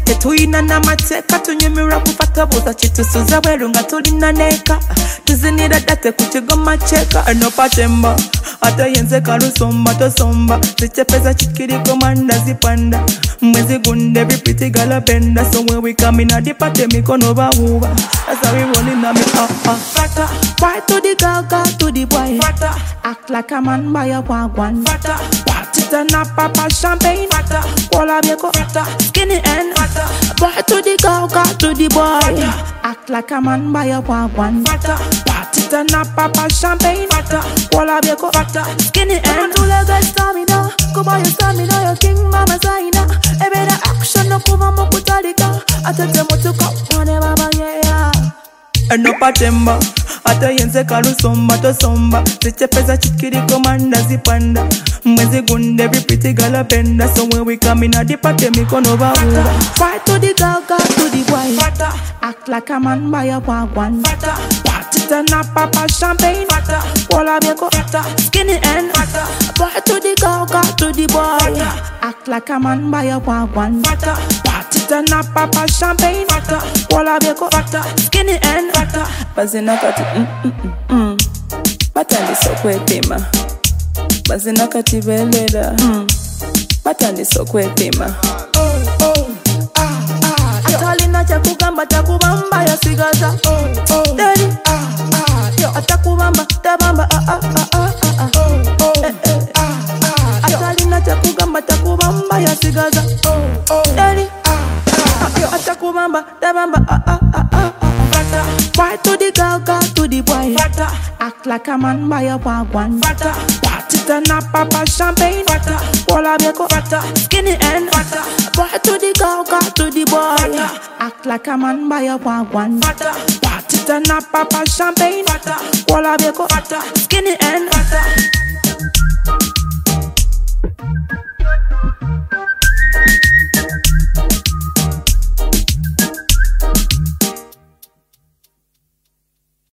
Tetuyina n'amateeka tunyumirwa kufata buuza kitusuza bweru nga tulina neeka tuzinira date ku kigoma kyeka eno patemba ate yenze kalusomba tosomba zichepeza chikiriko manda zipanda mwezi gunde vipiti galapenda so when we come in a dipate mikono bawuba that's how we rolling on me fata why to the girl to the boy fata act like a man by a wagwan fata party turn up papa champagne fata kola bieko fata skinny end fata why to the girl to the boy fata act like a man by a wagwan fata party turn up papa champagne fata kola bieko fata skinny end do the guys stamina go buy your stamina your king mama zaina ebera action no kuva mokutalika atete motuka one baba yeah eno patemba ate yenze kalusomba tosomba zichepeza chikiriko manda zipanda mwezi gunde vipiti galapenda so when we come in a dipate mikono bawuba fight to the girl to the boy fata act like a man by a wagwan fata party turn up papa champagne fata kola bieko fata skinny end fata fight to the girl to the boy fata act like a man by a wagwan fata party turn up papa champagne fata kola bieko fata skinny end fata bazina kati batandisa okwepima bazina kati belera batandisa okwepima atalina kyakugamba takubamba yasigaza teri atakubamba tabamba atalina kyakugamba takubamba yasigaza teri atakubamba tabamba fight to the girl to the boy fata act like a man by a wagwan fata party turn up papa champagne fata kola bieko fata skinny end fata fight to the girl to the boy fata act like a man by a wagwan fata party turn up papa champagne fata kola bieko fata skinny end fata